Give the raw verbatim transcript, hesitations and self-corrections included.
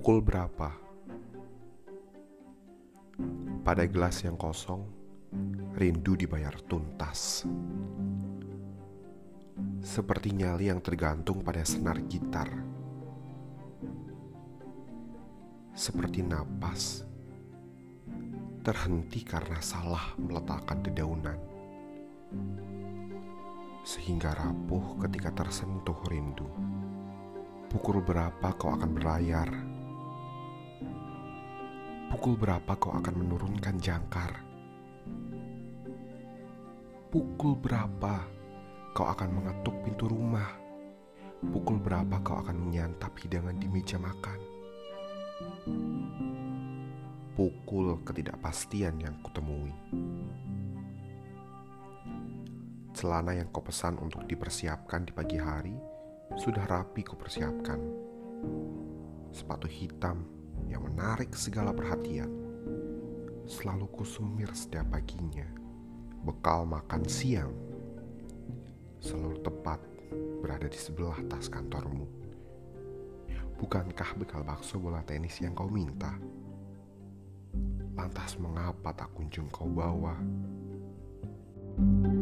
Pukul berapa? Pada gelas yang kosong, rindu dibayar tuntas. Seperti nyali yang tergantung pada senar gitar. Seperti napas terhenti karena salah meletakkan dedaunan, sehingga rapuh ketika tersentuh rindu. Pukul berapa kau akan berlayar? Pukul berapa kau akan menurunkan jangkar? Pukul berapa kau akan mengetuk pintu rumah? Pukul berapa kau akan menyantap hidangan di meja makan? Pukul ketidakpastian yang kutemui. Celana yang kau pesan untuk dipersiapkan di pagi hari sudah rapi kau persiapkan. Sepatu hitam yang menarik segala perhatian selalu kusumir setiap paginya. Bekal makan siang selalu tepat berada di sebelah tas kantormu. Bukankah bekal bakso bola tenis yang kau minta? Lantas mengapa tak kunjung kau bawa?